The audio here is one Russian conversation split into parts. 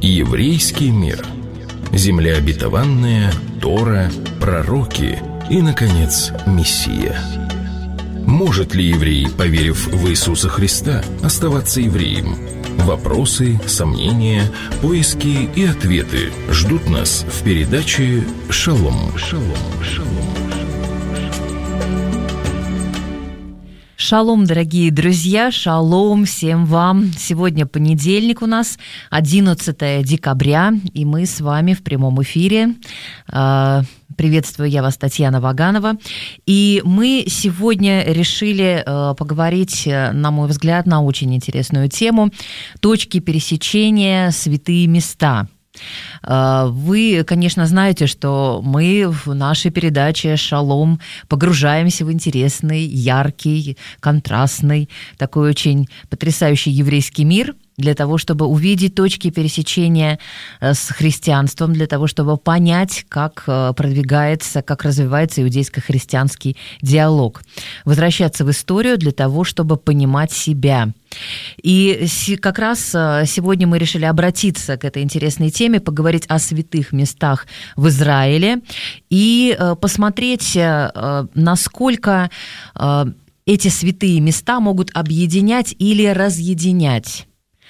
Еврейский мир. Земля обетованная, Тора, пророки и, наконец, Мессия. Может ли еврей, поверив в Иисуса Христа, оставаться евреем? Вопросы, сомнения, поиски и ответы ждут нас в передаче «Шалом». Шалом, дорогие друзья, шалом всем вам. Сегодня понедельник у нас, 11 декабря, и мы с вами в прямом эфире. Приветствую я вас, Татьяна Ваганова. И мы сегодня решили поговорить, на мой взгляд, на очень интересную тему – точки пересечения, святые места. Вы, конечно, знаете, что мы в нашей передаче «Шалом» погружаемся в интересный, яркий, контрастный, такой очень потрясающий еврейский мир для того, чтобы увидеть точки пересечения с христианством, для того, чтобы понять, как продвигается, как развивается иудейско-христианский диалог. Возвращаться в историю для того, чтобы понимать себя. И как раз сегодня мы решили обратиться к этой интересной теме, поговорить о святых местах в Израиле и посмотреть, насколько эти святые места могут объединять или разъединять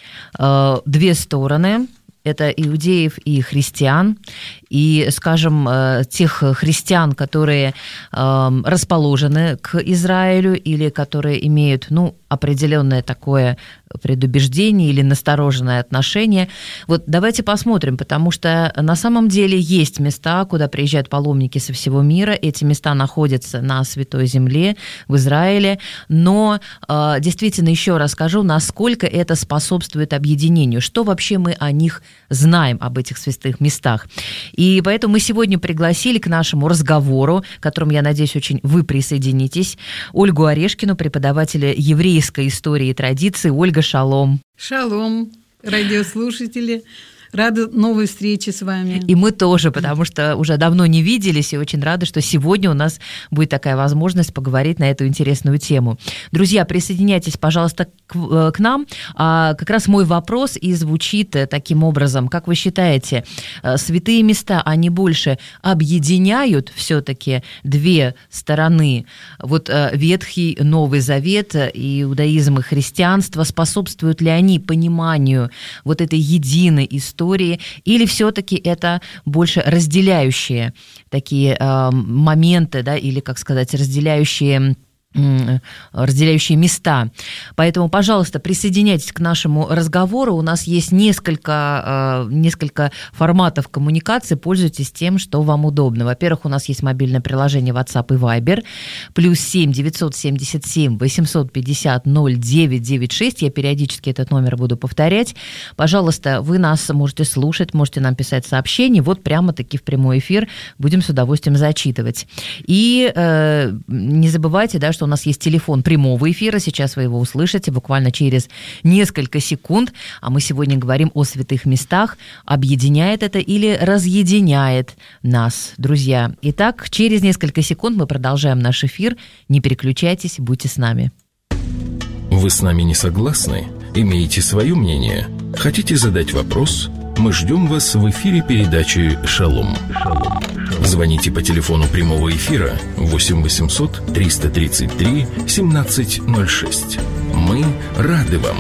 две стороны. Это иудеев и христиан, и, скажем, тех христиан, которые расположены к Израилю или которые имеют, определенное такое предубеждение или настороженное отношение. Вот давайте посмотрим, потому что на самом деле есть места, куда приезжают паломники со всего мира. Эти места находятся на Святой Земле, в Израиле. Но действительно, еще раз скажу, насколько это способствует объединению, что вообще мы о них знаем, об этих святых местах. И поэтому мы сегодня пригласили к нашему разговору, к которому, я надеюсь, очень вы присоединитесь, Ольгу Орешкину, преподавателя еврейской истории и традиции. Ольга, шалом. Шалом, радиослушатели. Рада новой встрече с вами. И мы тоже, потому что уже давно не виделись, и очень рады, что сегодня у нас будет такая возможность поговорить на эту интересную тему. Друзья, присоединяйтесь, пожалуйста, к нам. Как раз мой вопрос и звучит таким образом. Как вы считаете, святые места, они больше объединяют все-таки две стороны? Вот Ветхий, Новый Завет, иудаизм и христианство, способствуют ли они пониманию вот этой единой истории, или все-таки это больше разделяющие такие моменты, да, или, как сказать, разделяющие места. Поэтому, пожалуйста, присоединяйтесь к нашему разговору. У нас есть несколько форматов коммуникации. Пользуйтесь тем, что вам удобно. Во-первых, у нас есть мобильное приложение WhatsApp и Viber. +7 977 850 0996. Я периодически этот номер буду повторять. Пожалуйста, вы нас можете слушать, можете нам писать сообщения. Вот прямо-таки в прямой эфир будем с удовольствием зачитывать. И не забывайте, да, что у нас есть телефон прямого эфира, сейчас вы его услышите буквально через несколько секунд, а мы сегодня говорим о святых местах, объединяет это или разъединяет нас, друзья. Итак, через несколько секунд мы продолжаем наш эфир, не переключайтесь, будьте с нами. Вы с нами не согласны? Имеете свое мнение? Хотите задать вопрос? Мы ждем вас в эфире передачи «Шалом». Звоните по телефону прямого эфира 8 800 333 1706. Мы рады вам.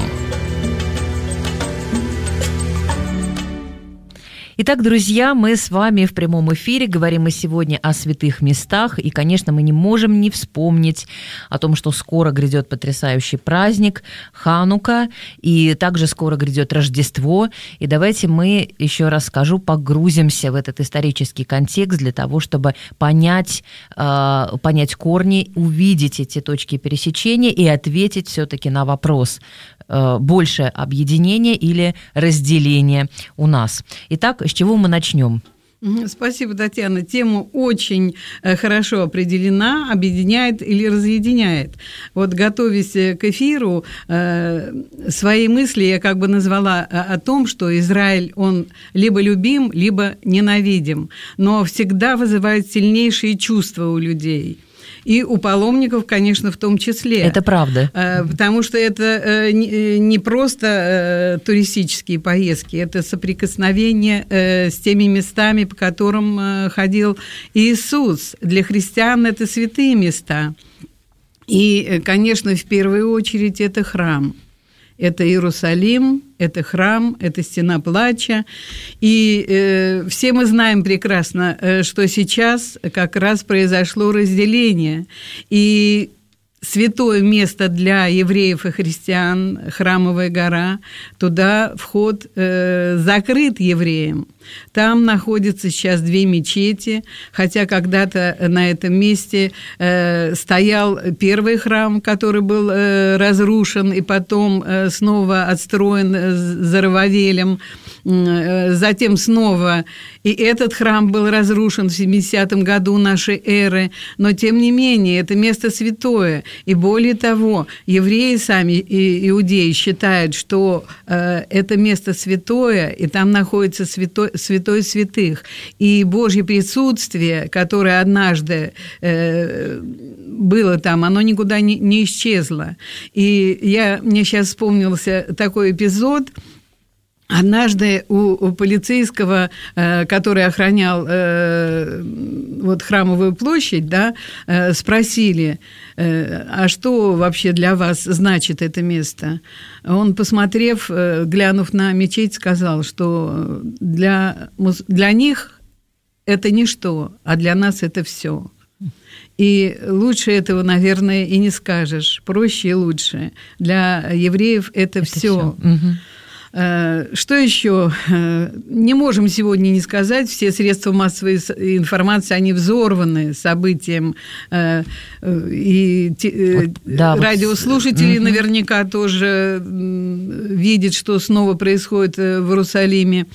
Итак, друзья, мы с вами в прямом эфире. Говорим мы сегодня о святых местах. И, конечно, мы не можем не вспомнить о том, что скоро грядет потрясающий праздник Ханука. И также скоро грядет Рождество. И давайте мы, еще раз скажу, погрузимся в этот исторический контекст для того, чтобы понять корни, увидеть эти точки пересечения и ответить все-таки на вопрос, больше объединения или разделения у нас. Итак, с чего мы начнем? Спасибо, Татьяна. Тема очень хорошо определена, объединяет или разъединяет. Вот, готовясь к эфиру, свои мысли я как бы назвала о том, что Израиль, он либо любим, либо ненавидим, но всегда вызывает сильнейшие чувства у людей. и у паломников, конечно, в том числе. Это правда. Потому что это не просто туристические поездки, это соприкосновение с теми местами, по которым ходил Иисус. Для христиан это святые места. И, конечно, в первую очередь это храм. Это Иерусалим, это храм, это стена плача. И все мы знаем прекрасно, что сейчас как раз произошло разделение. И святое место для евреев и христиан, Храмовая гора, туда вход закрыт евреям. Там находятся сейчас 2 мечети, хотя когда-то на этом месте стоял первый храм, который был разрушен и потом снова отстроен Зоровавелем. Затем снова и этот храм был разрушен в 70-м году нашей эры, но тем не менее это место святое. И более того, евреи сами, иудеи, считают, что это место святое, и там находится святой святых. И Божье присутствие, которое однажды было там, оно никуда не исчезло. И мне сейчас вспомнился такой эпизод. Однажды у полицейского, который охранял Храмовую площадь, да, спросили, а что вообще для вас значит это место? Он, посмотрев, глянув на мечеть, сказал, что для них это ничто, а для нас это все. И лучше этого, наверное, и не скажешь. Проще и лучше. Для евреев это все. Что еще? Не можем сегодня не сказать, все средства массовой информации, они взорваны событием, и радиослушатели наверняка тоже видят, что снова происходит в Иерусалиме.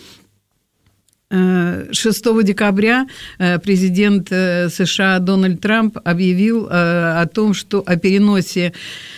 6 декабря президент США Дональд Трамп объявил о том, что о переносе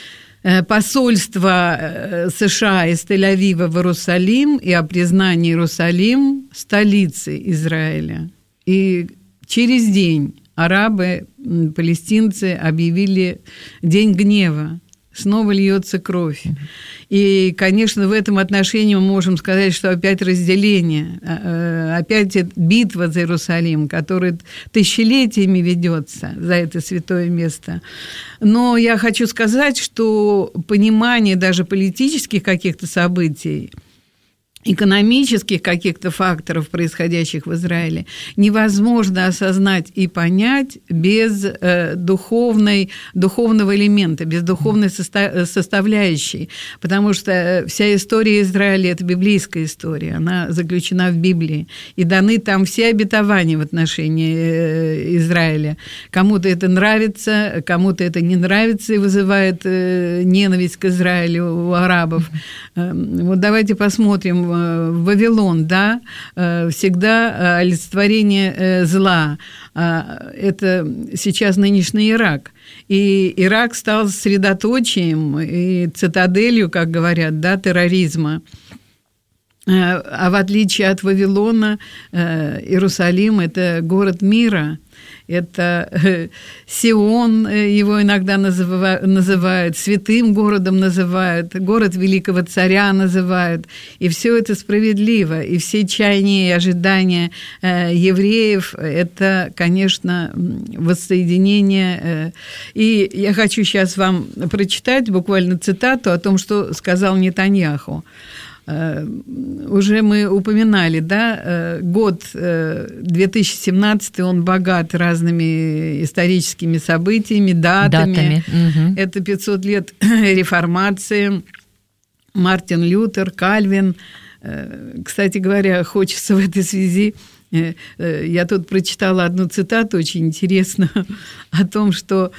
посольства США из Тель-Авива в Иерусалим и о признании Иерусалим столицей Израиля. И через день арабы, палестинцы объявили День гнева. Снова льется кровь. И, конечно, в этом отношении мы можем сказать, что опять разделение, опять битва за Иерусалим, которая тысячелетиями ведется за это святое место. Но я хочу сказать, что понимание даже политических каких-то событий, экономических каких-то факторов, происходящих в Израиле, невозможно осознать и понять без духовного элемента, без духовной составляющей, потому что вся история Израиля – это библейская история, она заключена в Библии, и даны там все обетования в отношении Израиля. Кому-то это нравится, кому-то это не нравится и вызывает ненависть к Израилю у арабов. Вот давайте посмотрим. Вавилон, да, всегда олицетворение зла. Это сейчас нынешний Ирак. И Ирак стал средоточием и цитаделью, как говорят, да, терроризма. А в отличие от Вавилона, Иерусалим – это город мира. Это Сион, его иногда называют, святым городом называют, город великого царя называют. И все это справедливо. И все чаяния и ожидания евреев – это, конечно, воссоединение. И я хочу сейчас вам прочитать буквально цитату о том, что сказал Нетаньяху. Уже мы упоминали, да, год 2017, он богат разными историческими событиями, датами. Угу. Это 500 лет реформации, Мартин Лютер, Кальвин. Кстати говоря, хочется в этой связи, я тут прочитала одну цитату очень интересную о том, что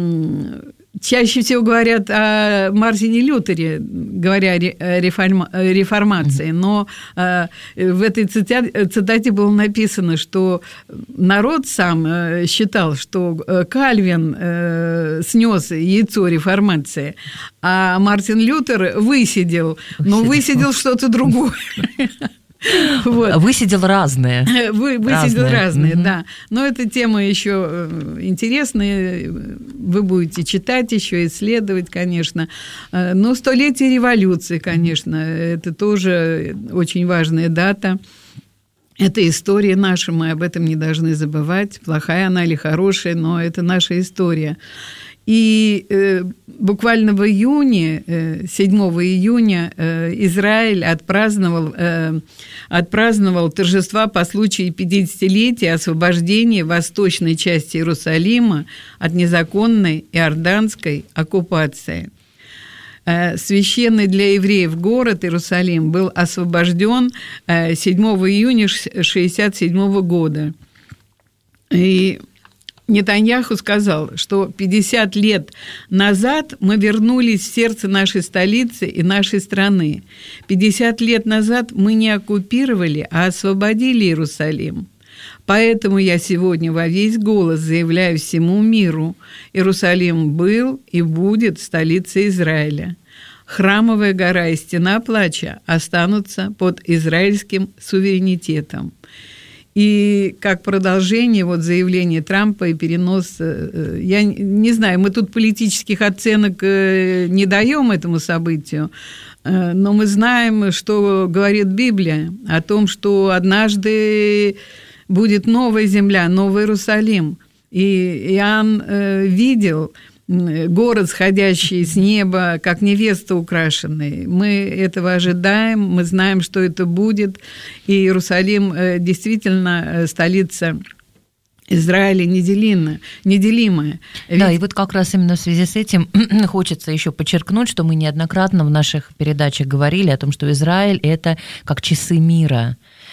чаще всего говорят о Мартине Лютере, говоря о реформации, но в этой цитате было написано, что народ сам считал, что Кальвин снес яйцо реформации, а Мартин Лютер высидел, но высидел что-то другое. Вот. Высидел разные. Высидел разные, да. Но эта тема еще интересная. Вы будете читать еще, исследовать, конечно. Но 100-летие революции, конечно, это тоже очень важная дата. Это история наша, мы об этом не должны забывать. Плохая она или хорошая, но это наша история. И буквально в июне, 7 июня, Израиль отпраздновал торжества по случаю 50-летия освобождения восточной части Иерусалима от незаконной иорданской оккупации. Священный для евреев город Иерусалим был освобожден 7 июня 1967 года. И Нетаньяху сказал, что 50 лет назад мы вернулись в сердце нашей столицы и нашей страны. 50 лет назад мы не оккупировали, а освободили Иерусалим. Поэтому я сегодня во весь голос заявляю всему миру: Иерусалим был и будет столицей Израиля. Храмовая гора и стена плача останутся под израильским суверенитетом. И как продолжение заявления Трампа и перенос, я не знаю, мы тут политических оценок не даем этому событию, но мы знаем, что говорит Библия о том, что однажды будет новая земля, новый Иерусалим. И Иоанн видел город, сходящий с неба, как невеста украшенный. Мы этого ожидаем, мы знаем, что это будет. И Иерусалим действительно столица Израиля неделимая. Да, и вот как раз именно в связи с этим хочется еще подчеркнуть, что мы неоднократно в наших передачах говорили о том, что Израиль – это как часы мира.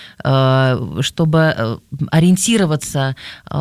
Чтобы ориентироваться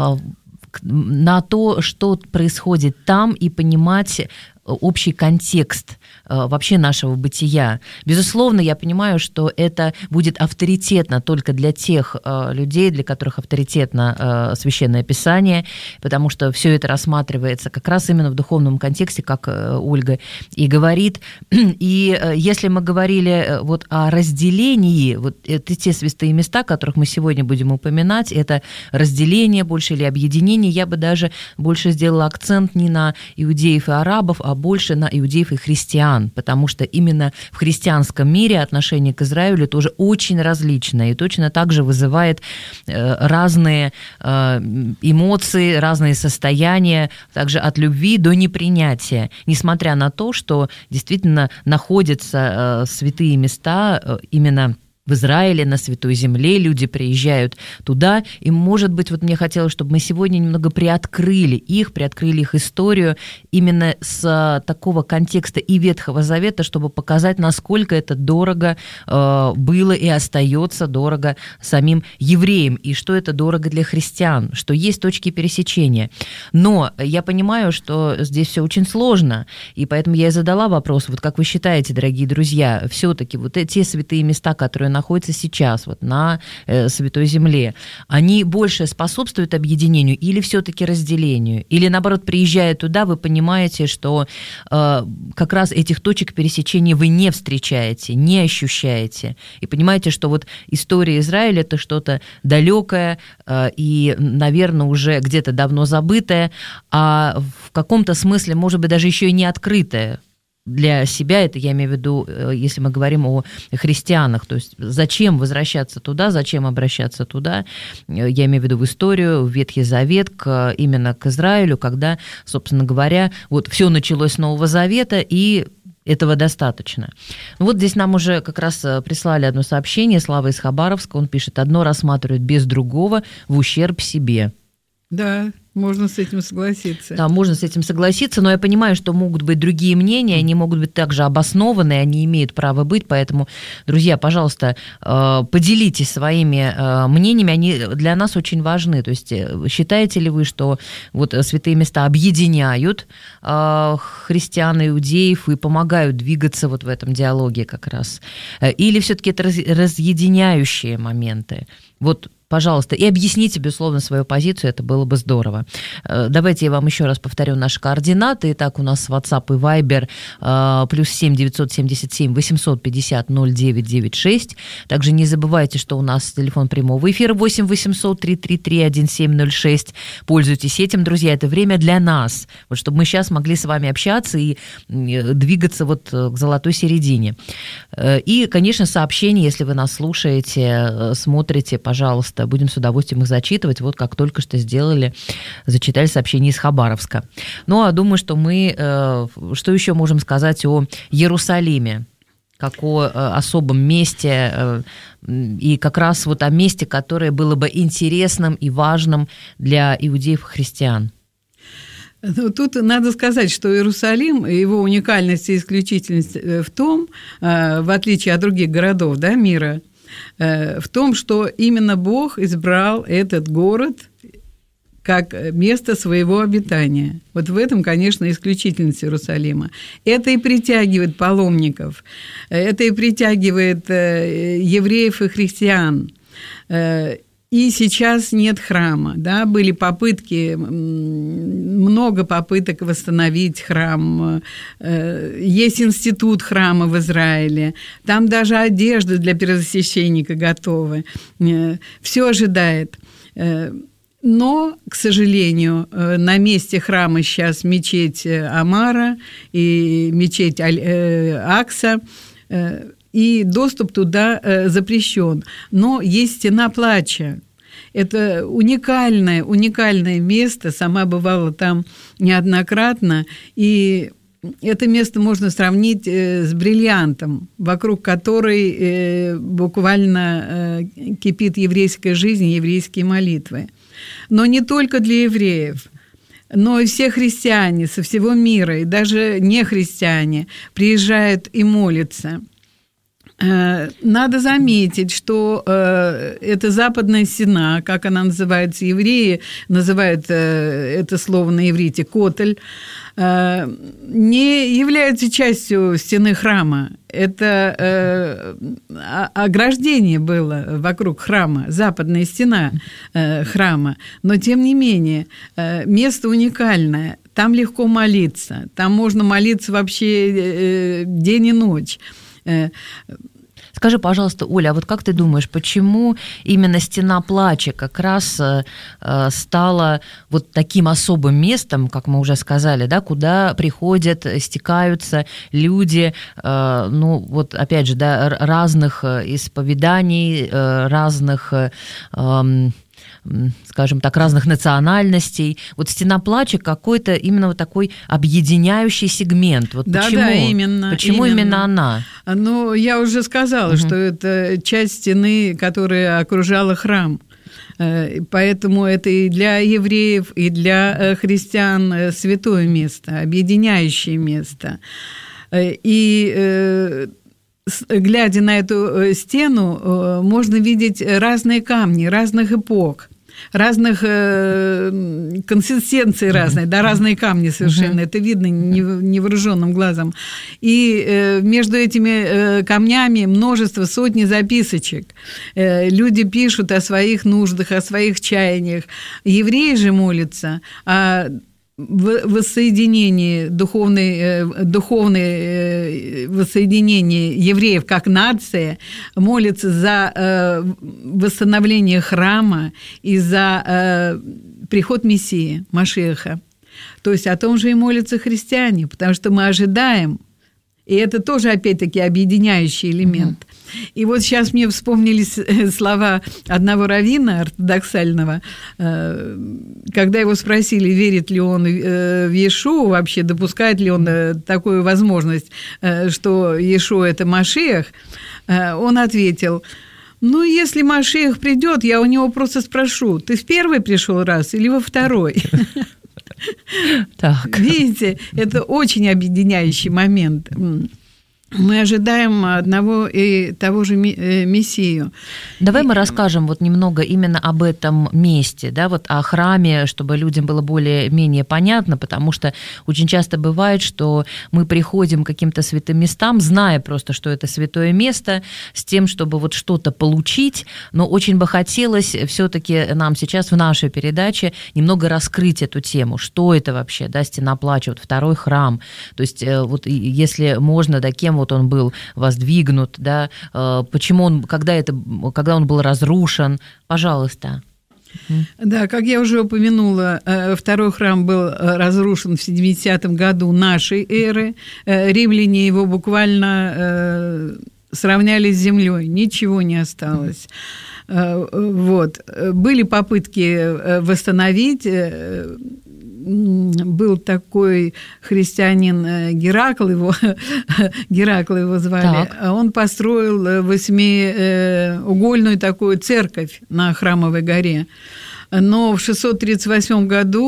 на то, что происходит там, и понимать общий контекст вообще нашего бытия. Безусловно, я понимаю, что это будет авторитетно только для тех людей, для которых авторитетно Священное Писание, потому что все это рассматривается как раз именно в духовном контексте, как Ольга и говорит. И если мы говорили о разделении, это те святые места, о которых мы сегодня будем упоминать, это разделение больше или объединение, я бы даже больше сделала акцент не на иудеев и арабов, а больше на иудеев и христиан, потому что именно в христианском мире отношение к Израилю тоже очень различное и точно так же вызывает разные эмоции, разные состояния, также от любви до непринятия, несмотря на то, что действительно находятся святые места именно в Израиле, на Святой Земле, люди приезжают туда, и, может быть, мне хотелось, чтобы мы сегодня немного приоткрыли их историю именно с такого контекста и Ветхого Завета, чтобы показать, насколько это дорого было и остается дорого самим евреям, и что это дорого для христиан, что есть точки пересечения. Но я понимаю, что здесь все очень сложно, и поэтому я и задала вопрос, как вы считаете, дорогие друзья, все-таки те святые места, которые находятся сейчас на Святой Земле, они больше способствуют объединению или все-таки разделению? Или, наоборот, приезжая туда, вы понимаете, что как раз этих точек пересечения вы не встречаете, не ощущаете, и понимаете, что история Израиля – это что-то далекое и, наверное, уже где-то давно забытое, а в каком-то смысле, может быть, даже еще и не открытое для себя, это я имею в виду, если мы говорим о христианах, то есть зачем возвращаться туда, зачем обращаться туда, я имею в виду в историю, в Ветхий Завет, именно к Израилю, когда, собственно говоря, все началось с Нового Завета, и этого достаточно. Здесь нам уже как раз прислали одно сообщение, Слава из Хабаровска, он пишет: одно рассматривают без другого в ущерб себе. Да, можно с этим согласиться. Да, можно с этим согласиться, но я понимаю, что могут быть другие мнения, они могут быть также обоснованы, они имеют право быть, поэтому, друзья, пожалуйста, поделитесь своими мнениями, они для нас очень важны. То есть считаете ли вы, что святые места объединяют христиан и иудеев и помогают двигаться в этом диалоге как раз? Или все-таки это разъединяющие моменты? Пожалуйста, и объясните, безусловно, свою позицию, это было бы здорово. Иерусалима. Давайте я вам еще раз повторю наши координаты. Итак, у нас WhatsApp и Viber +7 977 850 0996. Также не забывайте, что у нас телефон прямого эфира 8 800 333 1706. Пользуйтесь этим, друзья, это время для нас, вот, чтобы мы сейчас могли с вами общаться и двигаться вот к золотой середине. И, конечно, сообщения, если вы нас слушаете, смотрите, пожалуйста, будем с удовольствием их зачитывать, вот как только что сделали, зачитали сообщение из Хабаровска. Ну, а думаю, что мы, что еще можем сказать о Иерусалиме, как о особом месте, и как раз вот о месте, которое было бы интересным и важным для иудеев и христиан. Ну, тут надо сказать, что Иерусалим, его уникальность и исключительность в том, в отличие от других городов, да, мира, в том, что именно Бог избрал этот город как место своего обитания. Вот в этом, конечно, исключительность Иерусалима. Это и притягивает паломников, это и притягивает евреев и христиан. И сейчас нет храма, да, были попытки, много попыток восстановить храм, есть институт храма в Израиле, там даже одежда для первосвященника готова, все ожидает. Но, к сожалению, на месте храма сейчас мечеть Амара и мечеть Акса, и доступ туда запрещен. Но есть стена плача. Это уникальное место, сама бывала там неоднократно, и это место можно сравнить с бриллиантом, вокруг которой буквально кипит еврейская жизнь, еврейские молитвы. Но не только для евреев, но и все христиане со всего мира, и даже нехристиане приезжают и молятся. Надо заметить, что эта западная стена, как она называется, евреи называют это слово на иврите «котель», не является частью стены храма. Это ограждение было вокруг храма, западная стена храма. Но, тем не менее, место уникальное. Там легко молиться. Там можно молиться вообще день и ночь. Скажи, пожалуйста, Оля, а вот как ты думаешь, почему именно стена плача как раз стала вот таким особым местом, как мы уже сказали, да, куда приходят, стекаются люди, ну вот опять же, да, разных исповеданий, разных, скажем так, разных национальностей. Вот стена плача какой-то именно вот такой объединяющий сегмент. Вот да, почему? Да, именно. Почему именно она? Ну, я уже сказала, что это часть стены, которая окружала храм. Поэтому это и для евреев, и для христиан святое место, объединяющее место. И глядя на эту стену, можно видеть разные камни разных эпох, разных консистенций разной, да, разные камни совершенно, это видно невооруженным глазом. И между этими камнями множество, сотни записочек. Люди пишут о своих нуждах, о своих чаяниях. Евреи же молятся о воссоединении, духовное воссоединение евреев как нация, молятся за восстановление храма и за приход Мессии, Машиаха. То есть о том же и молятся христиане, потому что мы ожидаем, и это тоже, опять-таки, объединяющий элемент. И вот сейчас мне вспомнились слова одного раввина ортодоксального, когда его спросили, верит ли он в Иешуа, вообще допускает ли он такую возможность, что Иешуа – это Машиах, он ответил: ну, если Машиах придет, я у него просто спрошу, ты в первый пришел раз или во второй? Так. Видите, это очень объединяющий момент. мы ожидаем одного и того же Мессию. Давай мы расскажем вот немного именно об этом месте, да, вот о храме, чтобы людям было более-менее понятно, потому что очень часто бывает, что мы приходим к каким-то святым местам, зная просто, что это святое место, с тем, чтобы вот что-то получить, но очень бы хотелось все-таки нам сейчас в нашей передаче немного раскрыть эту тему, что это вообще, да, Стена плача, вот второй храм, то есть вот если можно, да, кем вот он был воздвигнут, да, почему он, когда он был разрушен, пожалуйста. Да, как я уже упомянула, второй храм был разрушен в 70-м году нашей эры. Римляне его буквально сравняли с землей, ничего не осталось. Вот. Были попытки восстановить. Был такой христианин Геракл его звали. Так. Он построил 8-угольную такую церковь на Храмовой горе. Но в 638 году,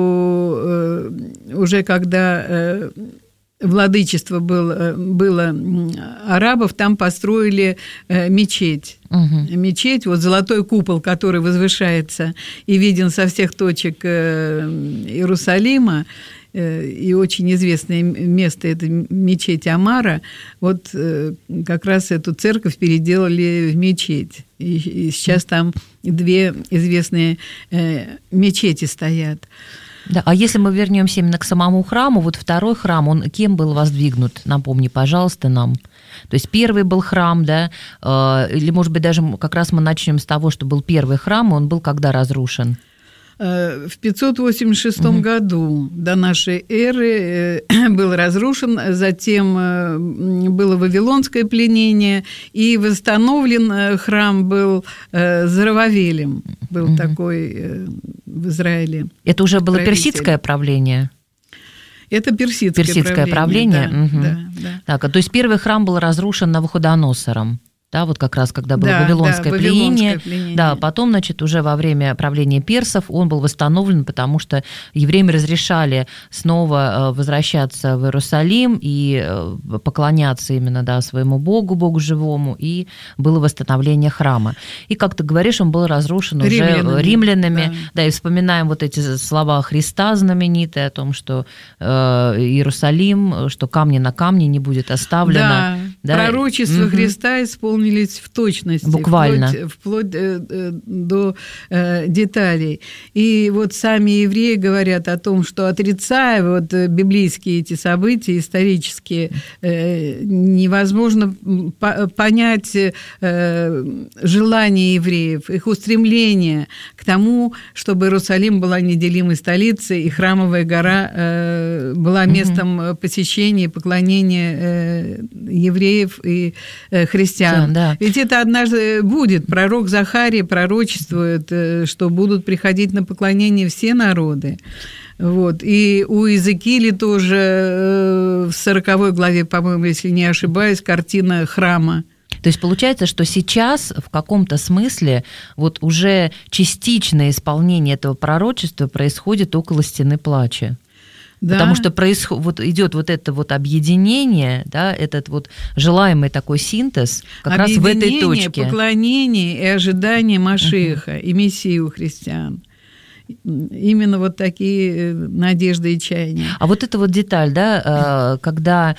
уже когда владычество было арабов, там построили мечеть. Мечеть, вот золотой купол, который возвышается и виден со всех точек Иерусалима, и очень известное место – это мечеть Амара. Вот как раз эту церковь переделали в мечеть. И сейчас там 2 известные мечети стоят. Да, а если мы вернемся именно к самому храму, вот второй храм, он кем был воздвигнут? Напомни, пожалуйста, нам. То есть первый был храм, да, или, может быть, даже как раз мы начнем с того, что был первый храм, и он был когда разрушен? В 586 году до нашей эры был разрушен, затем было вавилонское пленение, и восстановлен храм был Зоровавелем, был такой в Израиле. Это уже было правитель. Персидское правление? Это персидское правление. Да. Так, то есть первый храм был разрушен Навуходоносором. Да, вот как раз, когда было вавилонское пленение. Да, потом, значит, уже во время правления персов он был восстановлен, потому что евреям разрешали снова возвращаться в Иерусалим и поклоняться именно, да, своему Богу живому, и было восстановление храма. И, как ты говоришь, он был разрушен уже римлянами. Да, и вспоминаем вот эти слова Христа знаменитые о том, что Иерусалим, что камни на камне не будет оставлено. Да, пророчество Христа исполнилось в точности, буквально, вплоть до деталей. И вот сами евреи говорят о том, что, отрицая вот библейские эти события исторические, невозможно понять желание евреев, их устремление к тому, чтобы Иерусалим была неделимой столицей, и Храмовая гора была местом посещения и поклонения евреев и христиан. Да. Ведь это однажды будет. Пророк Захарий пророчествует, что будут приходить на поклонение все народы. Вот. И у Иезекииля тоже в 40 главе, по-моему, если не ошибаюсь, картина храма. То есть получается, что сейчас в каком-то смысле вот уже частичное исполнение этого пророчества происходит около Стены плача. Да. Потому что вот идет вот это вот объединение, да, этот вот желаемый такой синтез как раз в этой точке. Поклонение и ожидание Машиаха и Мессии у христиан. Именно вот такие надежды и чаяния. А вот эта вот деталь, да, когда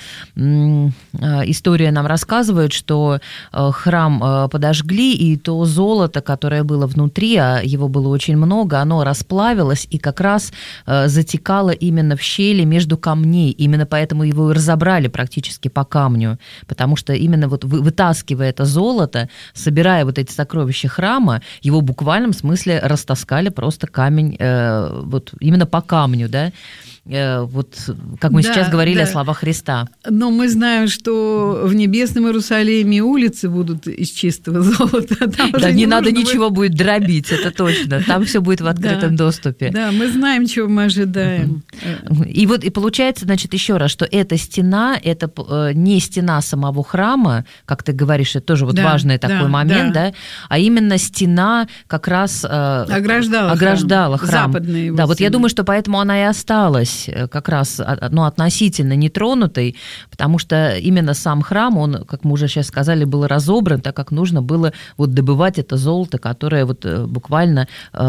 история нам рассказывает, что храм подожгли, и то золото, которое было внутри, а его было очень много, оно расплавилось и как раз затекало именно в щели между камней. Именно поэтому его и разобрали практически по камню, потому что именно вот вытаскивая это золото, собирая вот эти сокровища храма, его в буквальном смысле растаскали просто камень, вот именно по камню, да, вот как мы сейчас говорили о словах Христа. Но мы знаем, что в небесном Иерусалиме улицы будут из чистого золота. Да, не надо ничего будет дробить, это точно. Там все будет в открытом доступе. Да, мы знаем, чего мы ожидаем. И вот и получается, значит, еще раз, что эта стена, это не стена самого храма, как ты говоришь, это тоже вот важный такой момент, да, а именно стена как раз ограждала храм. Западная его да, вот стена. я думаю, что поэтому она и осталась осталась как раз относительно нетронутой, потому что именно сам храм, он, как мы уже сейчас сказали, был разобран, так как нужно было вот добывать это золото, которое вот буквально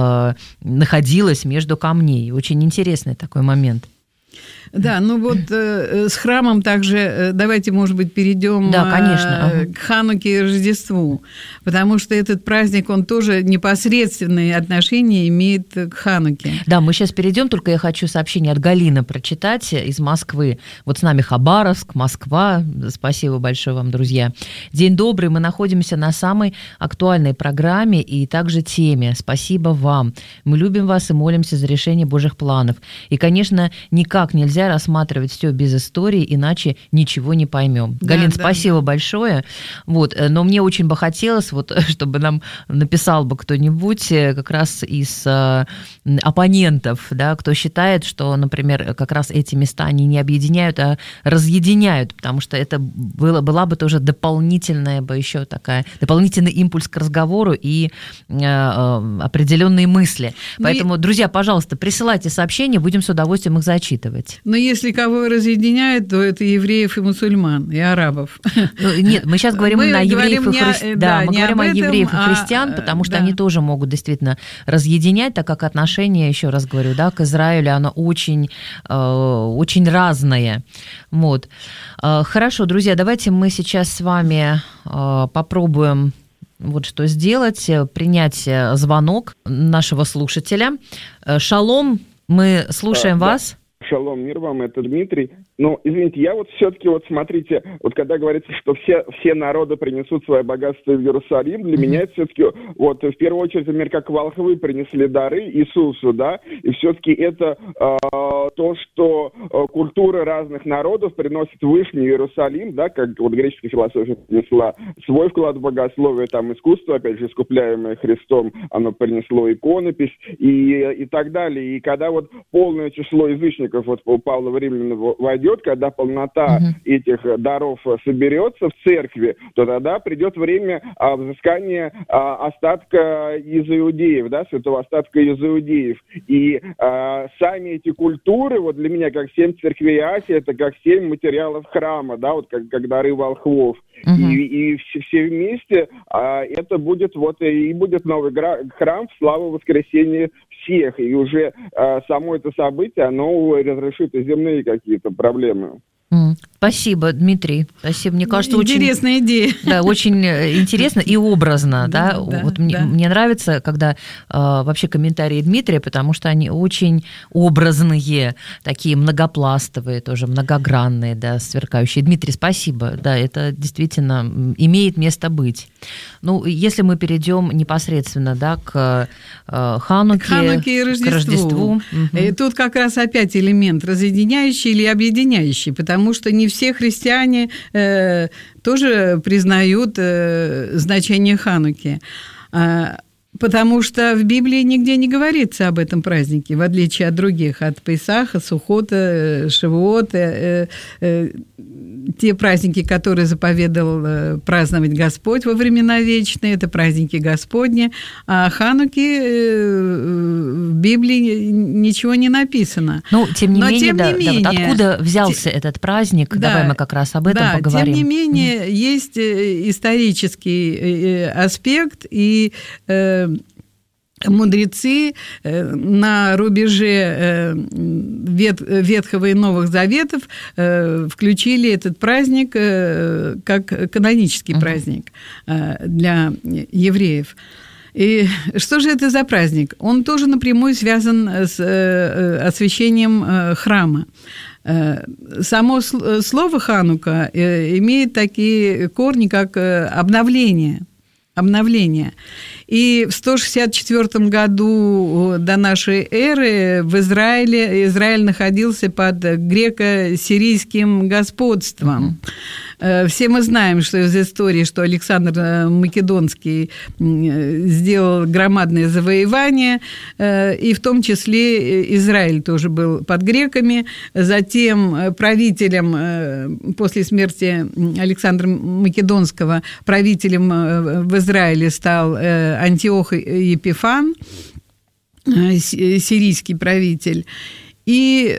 находилось между камней. Очень интересный такой момент. Да, ну вот с храмом также давайте, может быть, перейдем к Хануке и Рождеству, потому что этот праздник, он тоже непосредственные отношения имеет к Хануке. Да, мы сейчас перейдем, только я хочу сообщение от Галины прочитать из Москвы. Вот с нами Хабаровск, Москва. Спасибо большое вам, друзья. День добрый, мы находимся на самой актуальной программе и также теме. Спасибо вам. Мы любим вас и молимся за решение Божьих планов. И, конечно, никак нельзя рассматривать все без истории, иначе ничего не поймем. Да, Галин, спасибо большое. Вот, но мне очень бы хотелось, вот, чтобы нам написал бы кто-нибудь как раз из оппонентов, да, кто считает, что, например, как раз эти места они не объединяют, а разъединяют, потому что это была бы тоже дополнительная бы еще такая, дополнительный импульс к разговору и определенные мысли. Поэтому, друзья, пожалуйста, присылайте сообщения, будем с удовольствием их зачитывать. Но если кого разъединяет, то это евреев и мусульман, и арабов. Нет, мы сейчас говорим именно о евреев и христиан. Да, мы говорим о евреев и христиан, потому что они тоже могут действительно разъединять, так как отношение, еще раз говорю, да, к Израилю, оно очень, очень разное. Вот. Хорошо, друзья, давайте мы сейчас с вами попробуем вот что сделать, принять звонок нашего слушателя. Шалом, мы слушаем вас. Шалом, мир вам, это Дмитрий. Но, извините, я вот все-таки, вот смотрите, вот когда говорится, что все народы принесут свое богатство в Иерусалим, для меня это все-таки, вот, в первую очередь, например, как волхвы принесли дары Иисусу, да, и все-таки это то, что культуры разных народов приносят в Вышний Иерусалим, да, как вот греческая философия принесла свой вклад в богословие, там искусство, опять же, искупляемое Христом, оно принесло иконопись и так далее. И когда вот полное число язычников вот у Павла в Римлян войдет, когда полнота этих даров соберется в церкви, то тогда придет время взыскания остатка из иудеев, да, святого остатка из иудеев. И сами эти культуры, вот для меня, как 7 церквей Асии, это как 7 материалов храма, да, вот как дары волхвов. И все вместе это будет вот и будет новый храм в славу воскресения всех. И уже само это событие, оно разрешит и земные какие-то проблемы. Спасибо, Дмитрий. Спасибо. Мне кажется, интересная идея. Да, очень интересно и образно. Да? Вот мне нравится, когда вообще комментарии Дмитрия, потому что они очень образные, такие многопластовые, тоже многогранные, да, сверкающие. Дмитрий, спасибо. Да, это действительно имеет место быть. Ну, если мы перейдем непосредственно, да, к Хануке и Рождеству. И тут как раз опять элемент разъединяющий или объединяющий, потому что не все христиане тоже признают значение Хануки. Потому что в Библии нигде не говорится об этом празднике, в отличие от других, от Песаха, Суккота, Шавуота, те праздники, которые заповедал праздновать Господь во времена вечные, это праздники Господни, а о Хануке в Библии ничего не написано. Ну, тем не менее, вот откуда взялся этот праздник, давай мы как раз об этом поговорим. Тем не менее, есть исторический аспект, и мудрецы на рубеже Ветхого и Новых Заветов включили этот праздник как канонический праздник для евреев. И что же это за праздник? Он тоже напрямую связан с освящением храма. Само слово «ханука» имеет такие корни, как обновление. И в 164 году до нашей эры в Израиль находился под греко-сирийским господством. Все мы знаем, что из истории, что Александр Македонский сделал громадное завоевание, и в том числе Израиль тоже был под греками. Затем правителем, после смерти Александра Македонского, правителем в Израиле стал Антиох Епифан, сирийский правитель. И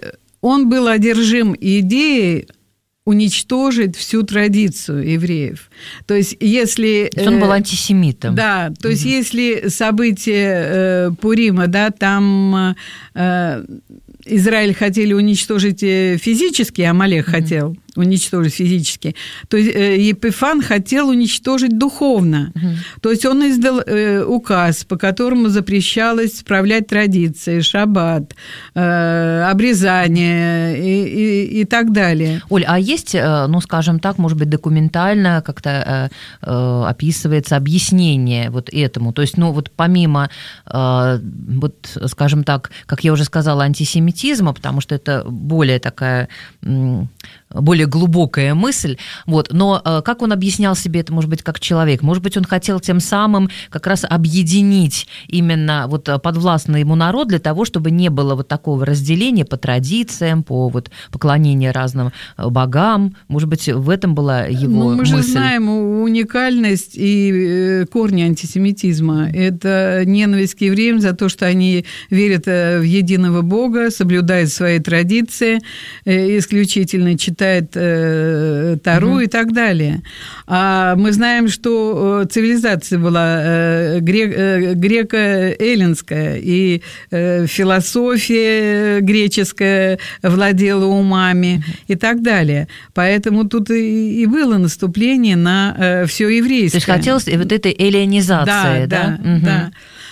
он был одержим идеей уничтожить всю традицию евреев. То есть, если... Он был антисемитом. Да, то есть, если события Пурима, да, там Израиль хотели уничтожить физически, Амалек хотел уничтожить физически, то есть Епифан хотел уничтожить духовно. То есть он издал указ, по которому запрещалось справлять традиции, шаббат, обрезание и так далее. Оль, а есть, ну, скажем так, может быть, документально как-то описывается объяснение вот этому? То есть, ну, вот помимо, вот, скажем так, как я уже сказала, антисемитизма, потому что это более такая... более глубокая мысль, вот, но как он объяснял себе это, может быть, как человек? Может быть, он хотел тем самым как раз объединить именно вот подвластный ему народ для того, чтобы не было вот такого разделения по традициям, по вот поклонению разным богам. Может быть, в этом была его мысль? Мы же знаем уникальность и корни антисемитизма. Это ненависть к евреям за то, что они верят в единого Бога, соблюдают свои традиции, исключительно читает Тору и так далее. А мы знаем, что цивилизация была греко-эллинская, и философия греческая владела умами и так далее. Поэтому тут и было наступление на все еврейское. То есть хотелось вот этой эллинизации, да? Да.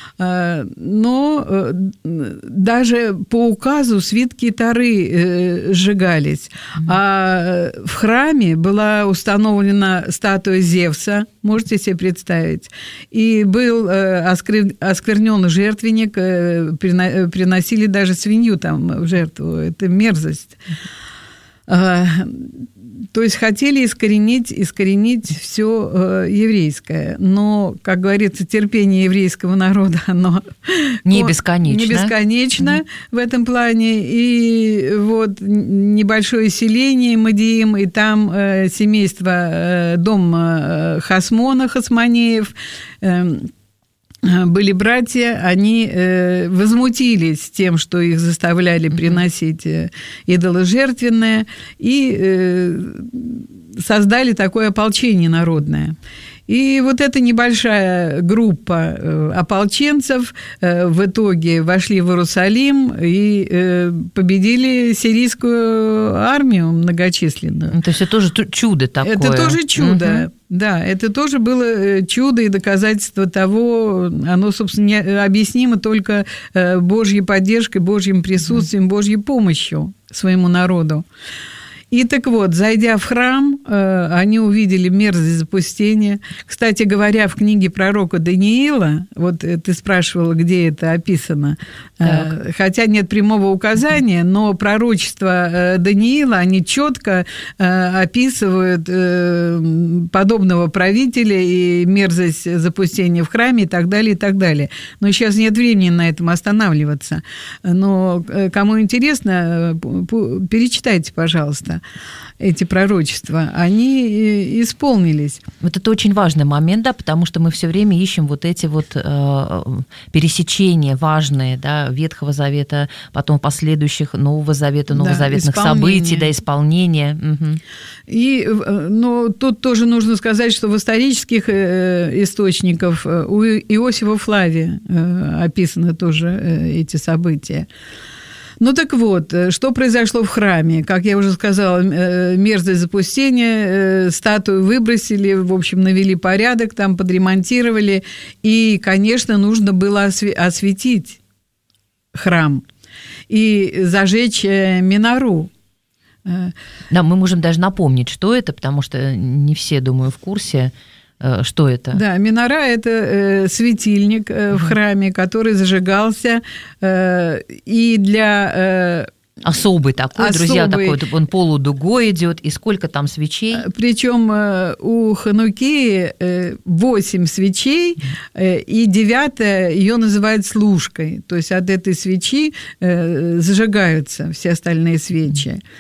Но даже по указу свитки Торы сжигались. А в храме была установлена статуя Зевса, можете себе представить, и был осквернен жертвенник, приносили даже свинью там в жертву. Это мерзость. То есть хотели искоренить все еврейское. Но, как говорится, терпение еврейского народа, оно не бесконечно в этом плане. И вот небольшое селение Мадиим, и там семейство, дом Хасмонеев, были братья, они возмутились тем, что их заставляли приносить идоложертвенное, и создали такое ополчение народное. И вот эта небольшая группа ополченцев в итоге вошли в Иерусалим и победили сирийскую армию многочисленную. То есть это тоже чудо такое. Это тоже чудо. Да, это тоже было чудо и доказательство того, оно, собственно, объяснимо только Божьей поддержкой, Божьим присутствием, Божьей помощью своему народу. И так вот, зайдя в храм, они увидели мерзость запустения. Кстати говоря, в книге пророка Даниила, вот ты спрашивала, где это описано, хотя нет прямого указания, но пророчества Даниила, они четко описывают подобного правителя и мерзость запустения в храме и так далее, и так далее. Но сейчас нет времени на этом останавливаться. Но кому интересно, перечитайте, пожалуйста, эти пророчества, они исполнились. Вот это очень важный момент, да, потому что мы все время ищем вот эти вот пересечения важные, да, Ветхого Завета, потом последующих Нового Завета, новозаветных событий, да, исполнения. Но тут тоже нужно сказать, что в исторических источниках у Иосифа Флавия описаны тоже эти события. Ну так вот, что произошло в храме? Как я уже сказала, мерзость запустения, статую выбросили, в общем, навели порядок, там подремонтировали. И, конечно, нужно было осветить храм и зажечь минору. Да, мы можем даже напомнить, что это, потому что не все, думаю, в курсе. Что это? Да, минора – это светильник в храме, который зажигался и для... Особый такой, друзья, такой, он полудугой идет, и сколько там свечей? Причем у Ханукии 8 свечей, и 9-я ее называют служкой. То есть от этой свечи зажигаются все остальные свечи.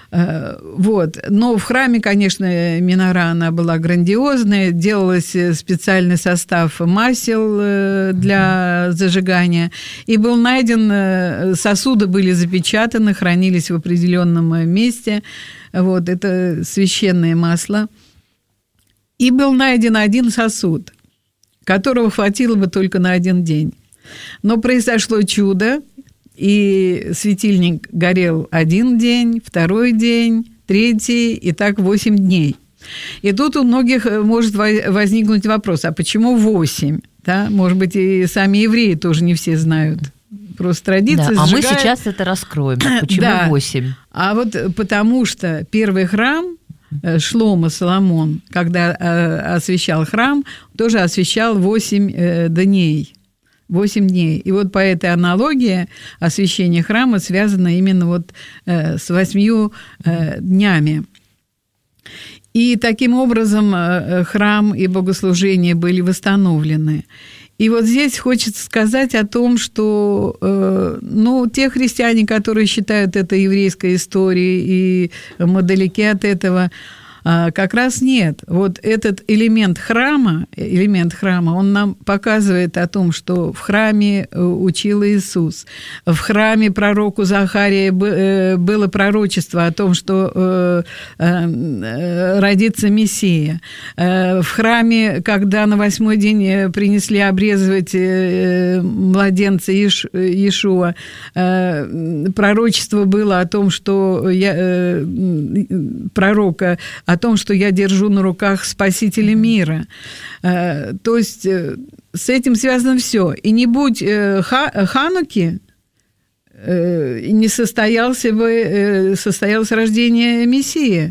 Вот. Но в храме, конечно, минора, она была грандиозная, делалось специальный состав масел для зажигания, и был найден, сосуды были запечатаны, хранились в определенном месте, вот, это священное масло. И был найден один сосуд, которого хватило бы только на один день. Но произошло чудо, и светильник горел один день, второй день, третий, и так 8 дней. И тут у многих может возникнуть вопрос, а почему 8? Да? Может быть, и сами евреи тоже не все знают. Просто традиция да, сжигает... А мы сейчас это раскроем. Почему да. 8? А вот потому что первый храм, Шломо Соломон, когда освящал храм, тоже освящал 8 дней. 8 дней. И вот по этой аналогии освящение храма связано именно вот с 8 днями. И таким образом храм и богослужение были восстановлены. И вот здесь хочется сказать о том, что те христиане, которые считают это еврейской историей, и мы далеки от этого, как раз нет. Вот этот элемент храма, он нам показывает о том, что в храме учил Иисус. В храме пророку Захарии было пророчество о том, что родится Мессия. В храме, когда на 8-й день принесли обрезывать младенца Иешуа, пророчество было о том, что пророка о том, что я держу на руках Спасителя мира. То есть с этим связано все. И не будь Хануки, не состоялось рождение Мессии.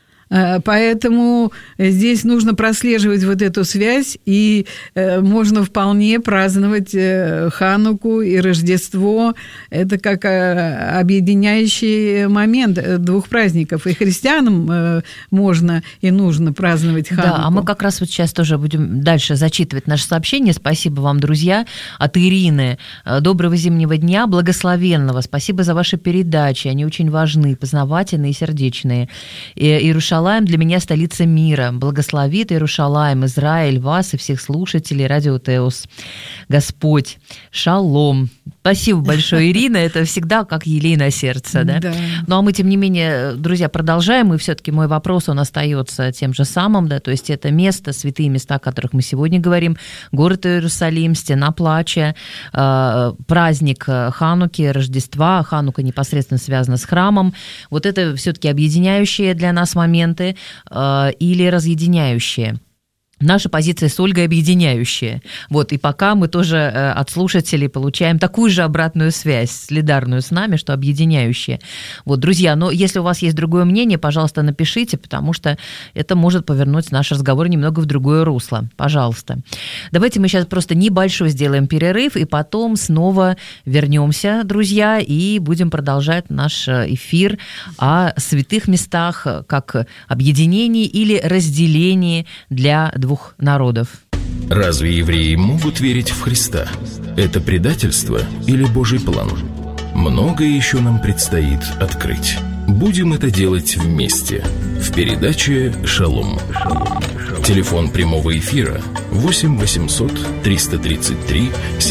Поэтому здесь нужно прослеживать вот эту связь, и можно вполне праздновать Хануку и Рождество. Это как объединяющий момент двух праздников. И христианам можно и нужно праздновать Хануку. Да, а мы как раз вот сейчас тоже будем дальше зачитывать наше сообщение. Спасибо вам, друзья, от Ирины. Доброго зимнего дня, благословенного. Спасибо за ваши передачи. Они очень важны, познавательные и сердечные. Иерушалаим для меня столица мира. Благословит Иерушалаим, Израиль, вас и всех слушателей Радио Теос. Господь, шалом. Спасибо большое, Ирина. Это всегда как елей на сердце. Да? Да. Ну, а мы, тем не менее, друзья, продолжаем. И все-таки мой вопрос, он остается тем же самым. Да? То есть это место, святые места, о которых мы сегодня говорим. Город Иерусалим, стена плача, праздник Хануки, Рождества. Ханука непосредственно связана с храмом. Вот это все-таки объединяющие для нас моменты или разъединяющие. Наша позиция с Ольгой объединяющая. Вот, и пока мы тоже от слушателей получаем такую же обратную связь, солидарную с нами, что объединяющая. Вот, друзья, но если у вас есть другое мнение, пожалуйста, напишите, потому что это может повернуть наш разговор немного в другое русло. Пожалуйста. Давайте мы сейчас просто небольшой сделаем перерыв, и потом снова вернемся, друзья, и будем продолжать наш эфир о святых местах, как объединении или разделении для двух народов. Разве евреи могут верить в Христа? Это предательство или Божий план? Многое еще нам предстоит открыть. Будем это делать вместе в передаче «Шалом». Телефон прямого эфира 8 800 333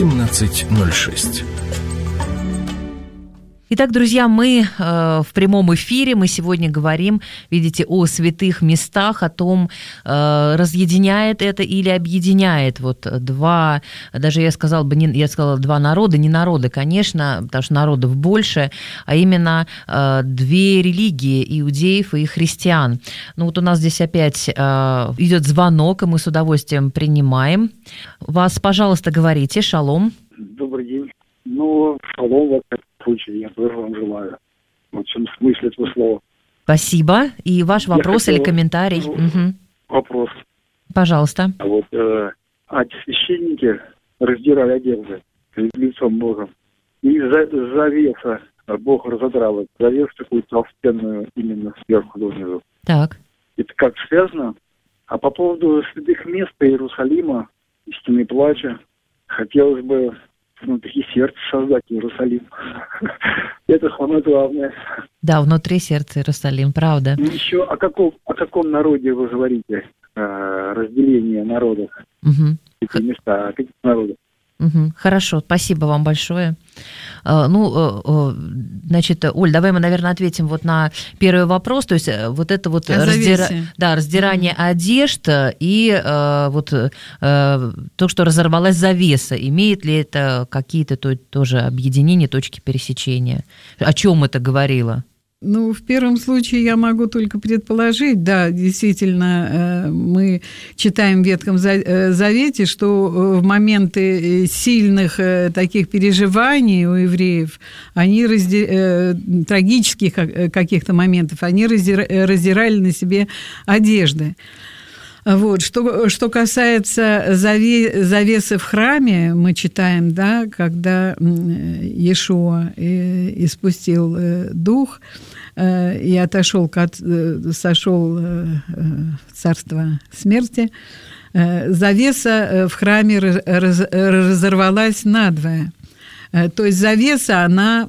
1706. Итак, друзья, мы в прямом эфире, мы сегодня говорим, видите, о святых местах, о том, разъединяет это или объединяет вот два, даже я сказала два народа, не народы, конечно, потому что народов больше, а именно две религии, иудеев и христиан. Ну вот у нас здесь опять идет звонок, и мы с удовольствием принимаем вас. Пожалуйста, говорите, шалом. Добрый день. Ну, шалом в этом случае, я тоже вам желаю. В общем смысле этого слова. Спасибо. И ваш вопрос или комментарий? Вопрос. Пожалуйста. А вот священники раздирали одежды перед лицом Богом. И завеса Бог разодрал эту завесу, такую толстенную, именно сверху донизу. Так. Это как связано? А по поводу святых мест Иерусалима и стены плача, хотелось бы внутри сердца создать Иерусалим. Это самое главное. Да, внутри сердца Иерусалим, правда. Еще о каком народе вы говорите? Разделение народов. Эти места, о каких народах? Хорошо, спасибо вам большое. Значит, Оль, давай мы, наверное, ответим вот на первый вопрос. То есть вот это вот раздирание одежд и вот то, что разорвалась завеса. Имеет ли это какие-то тоже объединения, точки пересечения? О чем это говорило? Ну, в первом случае я могу только предположить, да, действительно, мы читаем в Ветхом Завете, что в моменты сильных таких переживаний у евреев, они трагических каких-то моментов, они раздирали на себе одежды. Вот. Что касается завесы в храме, мы читаем, да, когда Иешуа испустил дух и сошел в царство смерти, завеса в храме разорвалась надвое. То есть завеса, она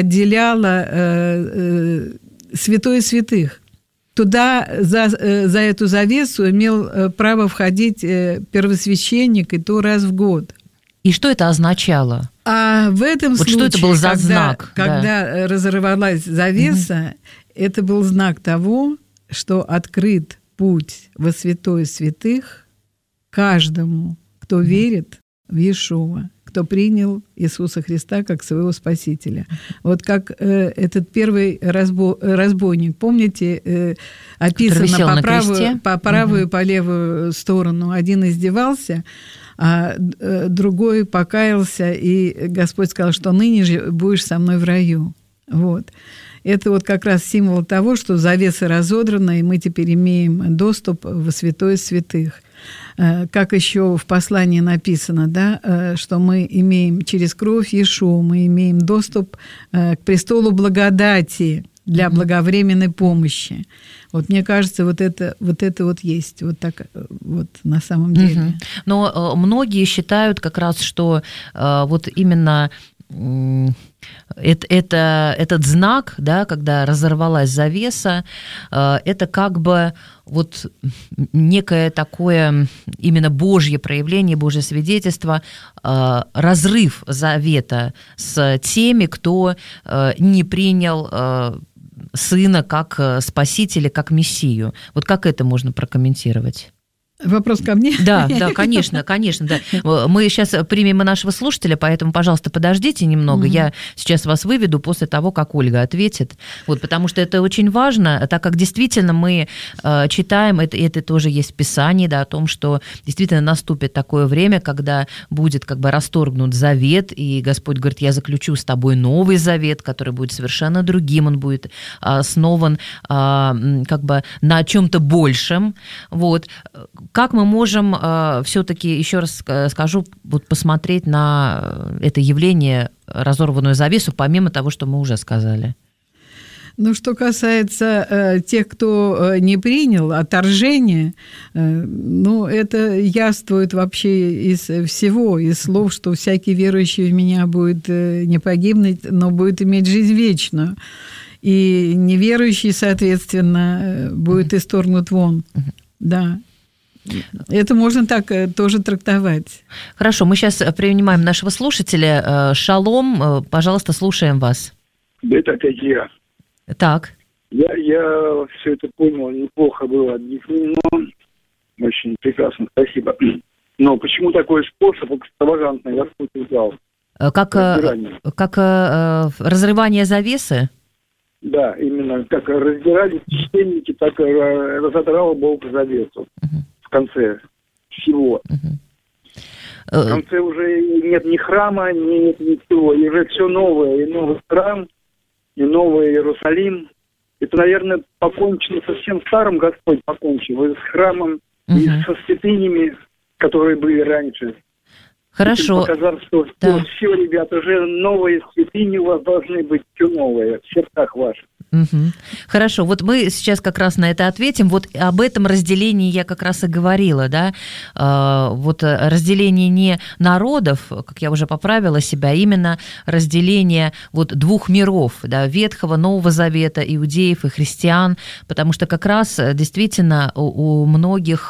отделяла святое святых. Туда за эту завесу имел право входить первосвященник, и то раз в год. И что это означало? А в этом случае, что это был за знак? Когда разорвалась завеса, это был знак того, что открыт путь во святое святых каждому, кто верит в Иешуа, кто принял Иисуса Христа как своего Спасителя. Вот как этот первый разбойник, помните, описано по правую и по левую сторону. Один издевался, а другой покаялся, и Господь сказал, что ныне же будешь со мной в раю. Вот. Это вот как раз символ того, что завеса разодрана, и мы теперь имеем доступ во святое святых. Как еще в послании написано, да, что мы имеем через кровь Иешуа, мы имеем доступ к престолу благодати для благовременной помощи. Вот мне кажется, вот это есть, вот так вот на самом деле. Но многие считают как раз, что вот именно этот знак, да, когда разорвалась завеса, это как бы вот некое такое именно Божье проявление, Божье свидетельство, разрыв завета с теми, кто не принял Сына как Спасителя, как Мессию. Вот как это можно прокомментировать? Вопрос ко мне? Да, конечно, да. Мы сейчас примем и нашего слушателя, поэтому, пожалуйста, подождите немного. Я сейчас вас выведу после того, как Ольга ответит. Вот, потому что это очень важно, так как действительно мы читаем, это тоже есть в Писании, да, о том, что действительно наступит такое время, когда будет как бы расторгнут завет, и Господь говорит, я заключу с тобой новый завет, который будет совершенно другим, он будет основан как бы на чем-то большем. Вот. Как мы можем все-таки, еще раз скажу, вот посмотреть на это явление, разорванную завесу, помимо того, что мы уже сказали? Ну, что касается тех, кто не принял отторжение, ну, это явствует вообще из всего, из слов, что всякий верующий в меня будет не погибнуть, но будет иметь жизнь вечную. И неверующий, соответственно, будет исторгнут вон. Да. Это можно так тоже трактовать. Хорошо, мы сейчас принимаем нашего слушателя. Шалом, пожалуйста, слушаем вас. Это опять я. Так. Я все это понял, неплохо было объяснено. Очень прекрасно, спасибо. Но почему такой способ экстравагантный Господь взял? Как разрывание завесы? Да, именно как раздирали священники, так и разодрал Бог завесу. В конце всего. В конце уже нет ни храма, ничего. И уже все новое. И новый храм, и новый Иерусалим. Это, наверное, покончено со всем старым, Господь покончил. И с храмом, и со святынями, которые были раньше. Хорошо. Показал, что Да. все, ребят, уже новые святыни у вас должны быть, все новое в сердцах ваших. Мгм. Хорошо, вот мы сейчас как раз на это ответим. Вот об этом разделении я как раз и говорила, да. Вот разделение не народов, как я уже поправила себя, а именно разделение вот двух миров, да, Ветхого, Нового Завета, иудеев и христиан, потому что как раз действительно у многих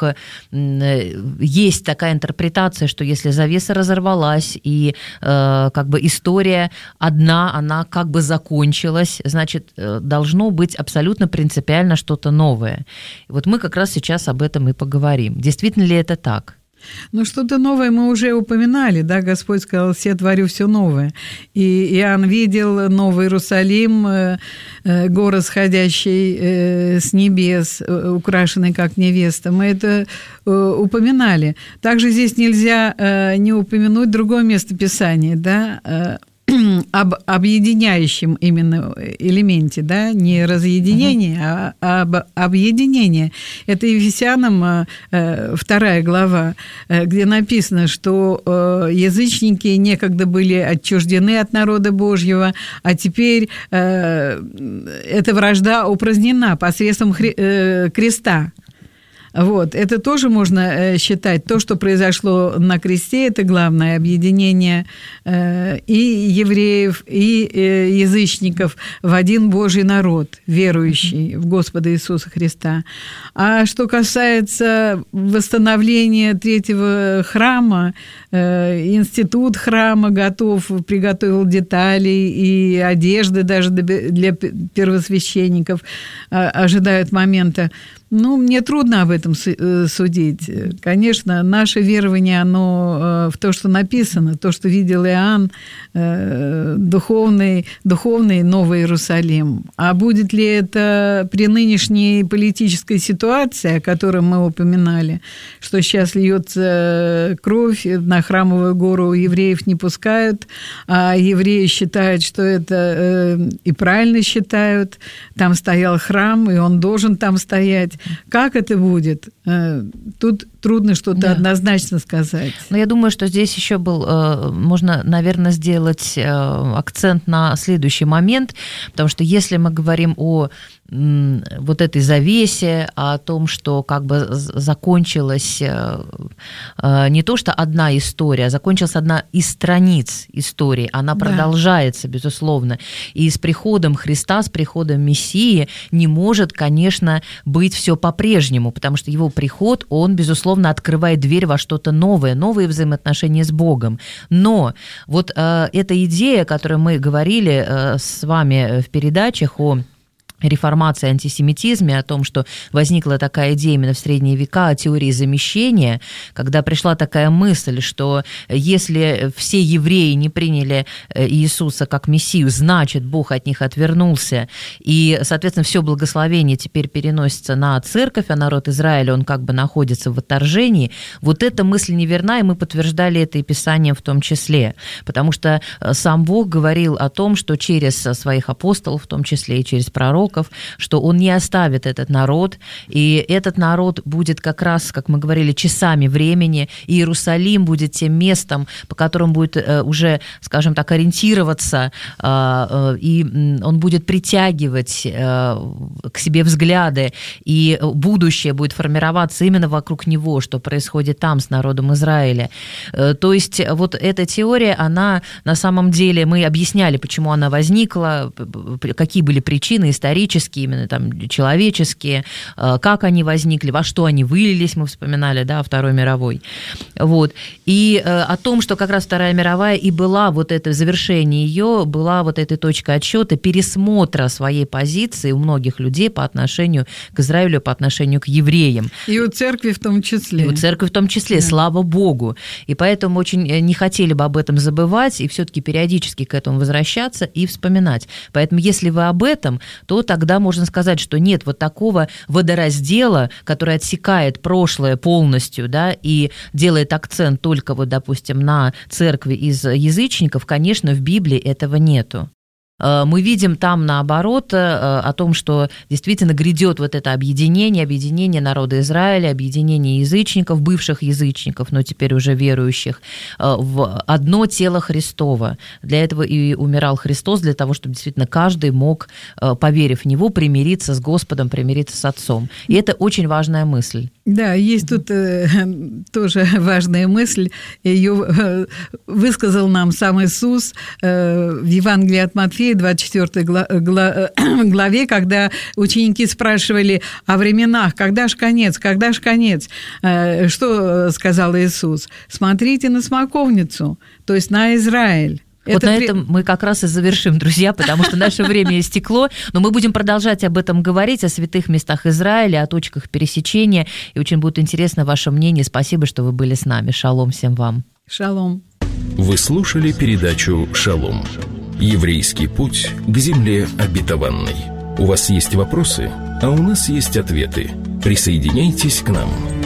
есть такая интерпретация, что если завеса разорвалась и как бы история одна, она как бы закончилась, значит, должно быть абсолютно принципиально что-то новое. И вот мы как раз сейчас об этом и поговорим. Действительно ли это так? Ну, что-то новое мы уже упоминали, да, Господь сказал, все творю все новое. И Иоанн видел Новый Иерусалим, город, сходящий с небес, украшенный как невеста. Мы это упоминали. Также здесь нельзя не упомянуть другое местописание, да, об объединяющем именно элементе, да, не разъединение, а об объединении. Это Ефесянам 2 глава, где написано, что язычники некогда были отчуждены от народа Божьего, а теперь эта вражда упразднена посредством креста. Вот, это тоже можно считать. То, что произошло на кресте, это главное объединение и евреев, и язычников в один Божий народ, верующий в Господа Иисуса Христа. А что касается восстановления третьего храма, институт храма приготовил детали и одежды даже для первосвященников, ожидают момента. Ну, мне трудно об этом судить. Конечно, наше верование, оно в то, что написано, то, что видел Иоанн, духовный Новый Иерусалим. А будет ли это при нынешней политической ситуации, о которой мы упоминали, что сейчас льется кровь, на Храмовую гору евреев не пускают, а евреи считают, что это и правильно считают, там стоял храм, и он должен там стоять. Как это будет? Тут трудно что-то однозначно сказать. Но я думаю, что здесь еще можно, наверное, сделать акцент на следующий момент, потому что если мы говорим о вот этой завесе, о том, что как бы закончилась не то, что одна история, а закончилась одна из страниц истории, она продолжается, безусловно. И с приходом Христа, с приходом Мессии не может, конечно, быть все по-прежнему, потому что его приход, он, безусловно, открывает дверь во что-то новое, новые взаимоотношения с Богом. Но вот эта идея, о которой мы говорили с вами в передачах о реформации, антисемитизме, о том, что возникла такая идея именно в средние века о теории замещения, когда пришла такая мысль, что если все евреи не приняли Иисуса как Мессию, значит, Бог от них отвернулся, и, соответственно, все благословение теперь переносится на церковь, а народ Израиля, он как бы находится в отторжении. Вот эта мысль неверна, и мы подтверждали это и Писанием в том числе, потому что сам Бог говорил о том, что через своих апостолов, в том числе и через пророков, что он не оставит этот народ, и этот народ будет как раз, как мы говорили, часами времени, и Иерусалим будет тем местом, по которому будет уже, скажем так, ориентироваться, и он будет притягивать к себе взгляды, и будущее будет формироваться именно вокруг него, что происходит там с народом Израиля. То есть вот эта теория, она на самом деле, мы объясняли, почему она возникла, какие были причины исторические, именно там человеческие, как они возникли, во что они вылились, мы вспоминали, да, о Второй мировой. Вот. И о том, что как раз Вторая мировая и была вот это завершение ее, была вот этой точкой отсчета, пересмотра своей позиции у многих людей по отношению к Израилю, по отношению к евреям. И у церкви в том числе. И у церкви в том числе, слава Богу. И поэтому очень не хотели бы об этом забывать и все-таки периодически к этому возвращаться и вспоминать. Поэтому если вы об этом, то тогда можно сказать, что нет вот такого водораздела, который отсекает прошлое полностью, да, и делает акцент только вот, допустим, на церкви из язычников, конечно, в Библии этого нету. мы видим там, наоборот, о том, что действительно грядет вот это объединение народа Израиля, объединение язычников, бывших язычников, но теперь уже верующих, в одно тело Христово. Для этого и умирал Христос, для того, чтобы действительно каждый мог, поверив в Него, примириться с Господом, примириться с Отцом. И это очень важная мысль. Да, есть тут тоже важная мысль. Ее высказал нам сам Иисус в Евангелии от Матфея, 24 главе, когда ученики спрашивали о временах, когда ж конец, когда ж конец. Что сказал Иисус? Смотрите на смоковницу, то есть на Израиль. Вот на этом мы как раз и завершим, друзья, потому что наше время истекло, но мы будем продолжать об этом говорить, о святых местах Израиля, о точках пересечения, и очень будет интересно ваше мнение. Спасибо, что вы были с нами. Шалом всем вам. Шалом. Вы слушали передачу «Шалом». Еврейский путь к земле обетованной. У вас есть вопросы, а у нас есть ответы. Присоединяйтесь к нам.